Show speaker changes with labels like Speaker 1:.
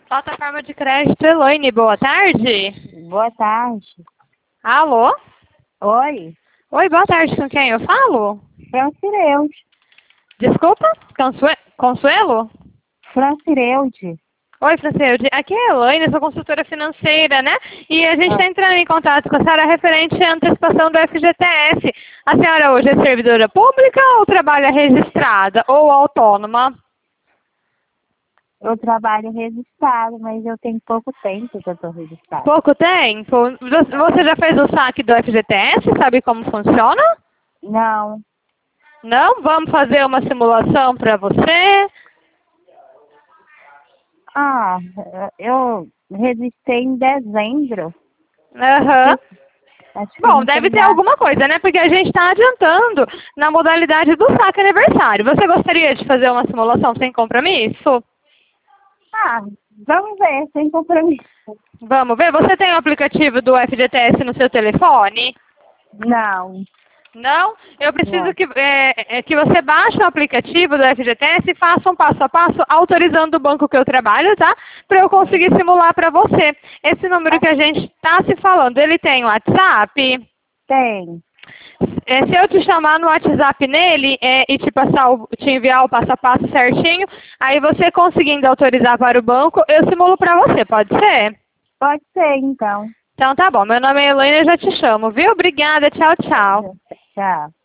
Speaker 1: Plataforma de crédito Elaine, boa tarde.
Speaker 2: Boa tarde.
Speaker 1: Alô?
Speaker 2: Oi,
Speaker 1: Oi, boa tarde, com quem eu falo?
Speaker 2: Francireude.
Speaker 1: Desculpa? Consuelo?
Speaker 2: Francireude.
Speaker 1: Oi, Francilde. Aqui é a Elaine, sou consultora financeira, né? E a gente está
Speaker 2: Ah,
Speaker 1: entrando em contato com a senhora referente à antecipação do FGTS. A senhora hoje é servidora pública ou trabalha registrada ou autônoma?
Speaker 2: eu trabalho registrado, mas eu tenho pouco tempo que eu estou registrada.
Speaker 1: Pouco tempo? Você já fez o saque do FGTS? Sabe como funciona?
Speaker 2: Não.
Speaker 1: Não? Vamos fazer uma simulação para você?
Speaker 2: Ah, eu registrei em dezembro.
Speaker 1: Aham.
Speaker 2: Acho que
Speaker 1: Bom,
Speaker 2: não
Speaker 1: deve
Speaker 2: tem
Speaker 1: ter
Speaker 2: data.
Speaker 1: alguma coisa, né? Porque a gente está adiantando na modalidade do saque aniversário. Você gostaria de fazer uma simulação sem compromisso?
Speaker 2: Ah, vamos ver, sem compromisso.
Speaker 1: Vamos ver. Você tem o aplicativo do FGTS no seu telefone?
Speaker 2: Não,
Speaker 1: Não? Eu preciso
Speaker 2: não.
Speaker 1: que você baixe o aplicativo do FGTS e faça um passo a passo autorizando o banco que eu trabalho, tá? Para eu conseguir simular para você. Esse número
Speaker 2: Ah,
Speaker 1: que a gente está se falando, ele tem WhatsApp?
Speaker 2: tem.
Speaker 1: Se eu te chamar no WhatsApp nele e te enviar o passo a passo certinho, aí você conseguindo autorizar para o banco, eu simulo para você, pode ser?
Speaker 2: Pode ser, então.
Speaker 1: Então tá bom, meu nome é Elaine, eu já te chamo, viu? Obrigada, tchau, tchau.
Speaker 2: Tchau.